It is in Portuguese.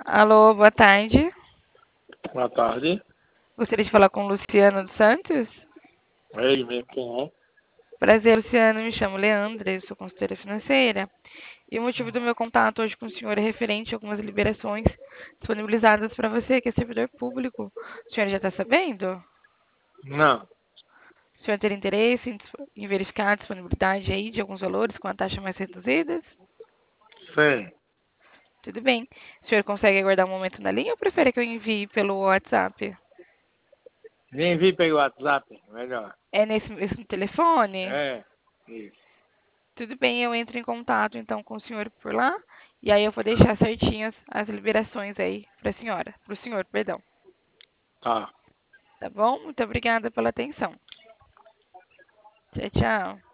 Alô, boa tarde. Boa tarde. Gostaria de falar com o Luciano dos Santos. É ele mesmo, quem é? Prazer, Luciano. Me chamo Leandra, eu sou consultora financeira. E o motivo do meu contato hoje com o senhor é referente a algumas liberações disponibilizadas para você, que é servidor público. O senhor já está sabendo? Não, O senhor ter interesse em verificar a disponibilidade aí de alguns valores com a taxa mais reduzidas? sei. Tudo bem. O senhor consegue aguardar um momento na linha ou prefere que eu envie pelo WhatsApp? Me envie pelo WhatsApp, melhor. É nesse mesmo telefone? É, isso. Tudo bem, eu entro em contato então com o senhor por lá. E aí eu vou deixar certinhas as liberações aí para a senhora, para o senhor, perdão. Tá. Tá bom? Muito obrigada pela atenção. Tchau, tchau.